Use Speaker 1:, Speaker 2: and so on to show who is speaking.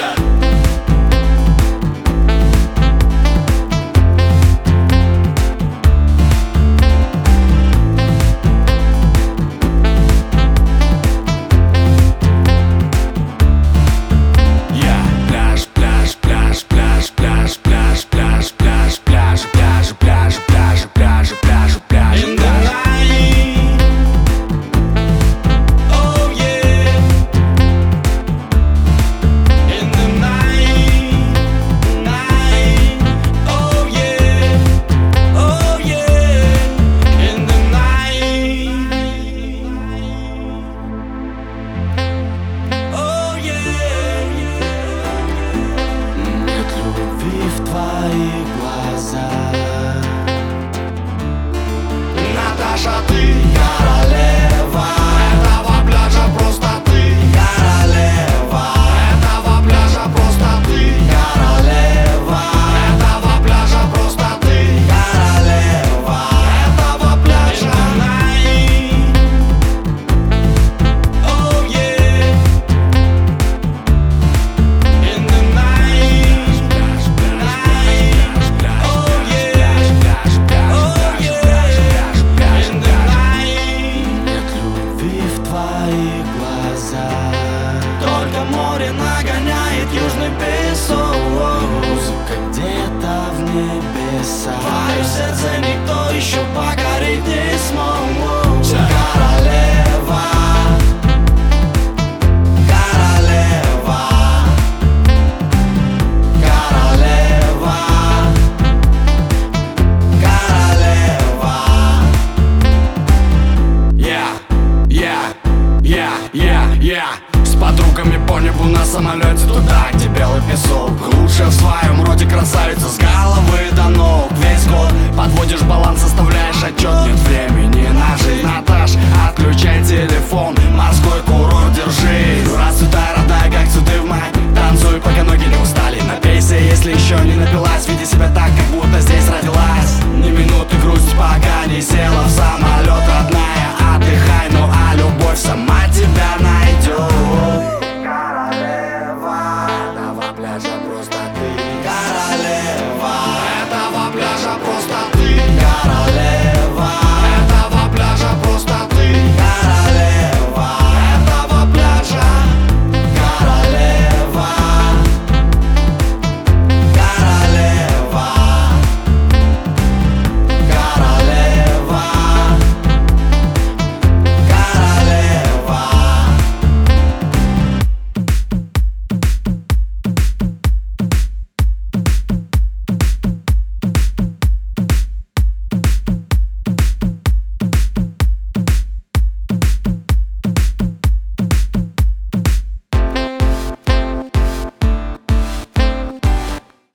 Speaker 1: Наташа, ты королева этого пляжа, просто ты королева этого пляжа, просто ты королева этого пляжа, просто ты королева этого пляжа. Oh yeah, in the night, oh yeah, oh yeah. Нет любви в твоих глазах, только море нагоняет южный песок. Музыка где-то в небесах, твое сердце никто еще покорить не смог. Королева, королева, королева, королева. С подругами по небу на самолете туда, где белый песок. Лучшая в своем роде красавица с головы до ног. Весь год подводишь баланс, составляешь отчет. Нет времени на жизнь, Наташ, отключай телефон. Морской курорт держи. Расцветай, родная, как цветы в мае. Танцуй, пока ноги не устали. Напейся, если еще не напилась. Веди себя так, как будто здесь родилась. Ни минуты грусть, пока не села в самолет, родная. Отдыхай, ну а любовь сама тебя найдет. Королева этого пляжа, просто